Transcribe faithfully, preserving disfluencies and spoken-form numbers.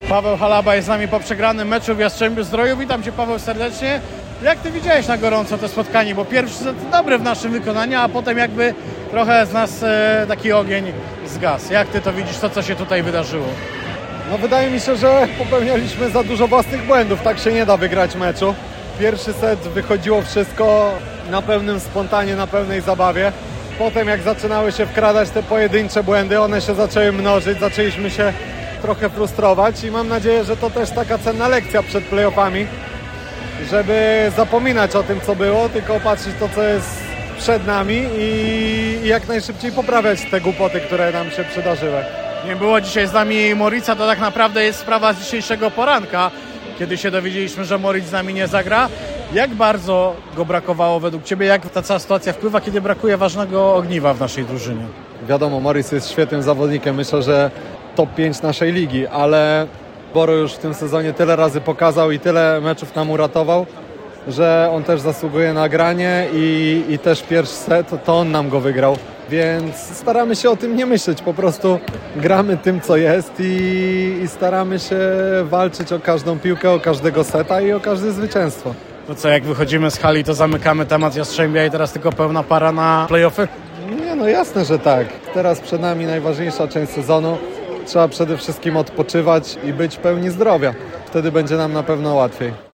Paweł Halaba jest z nami po przegranym meczu w Jastrzębiu-Zdroju. Witam Cię, Paweł, serdecznie. Jak Ty widziałeś na gorąco to spotkanie? Bo pierwszy set dobry w naszym wykonaniu, a potem jakby trochę z nas e, taki ogień zgasł. Jak Ty to widzisz, to co się tutaj wydarzyło? No wydaje mi się, że popełnialiśmy za dużo własnych błędów. Tak się nie da wygrać meczu. Pierwszy set wychodziło wszystko na pełnym spontanie, na pełnej zabawie. Potem jak zaczynały się wkradać te pojedyncze błędy, one się zaczęły mnożyć, zaczęliśmy się trochę frustrować i mam nadzieję, że to też taka cenna lekcja przed playoffami, żeby zapominać o tym, co było, tylko patrzeć to, co jest przed nami i jak najszybciej poprawiać te głupoty, które nam się przydarzyły. Nie było dzisiaj z nami Morica, to tak naprawdę jest sprawa z dzisiejszego poranka, kiedy się dowiedzieliśmy, że Moritz z nami nie zagra. Jak bardzo go brakowało według Ciebie? Jak ta cała sytuacja wpływa, kiedy brakuje ważnego ogniwa w naszej drużynie? Wiadomo, Moritz jest świetnym zawodnikiem. Myślę, że top pięć naszej ligi, ale Boro już w tym sezonie tyle razy pokazał i tyle meczów nam uratował, że on też zasługuje na granie i, i też pierwszy set to on nam go wygrał. Więc staramy się o tym nie myśleć, po prostu gramy tym, co jest i, i staramy się walczyć o każdą piłkę, o każdego seta i o każde zwycięstwo. To co, jak wychodzimy z hali, to zamykamy temat Jastrzębia i teraz tylko pełna para na play-offy? Nie, no jasne, że tak. Teraz przed nami najważniejsza część sezonu. Trzeba przede wszystkim odpoczywać i być pełni zdrowia. Wtedy będzie nam na pewno łatwiej.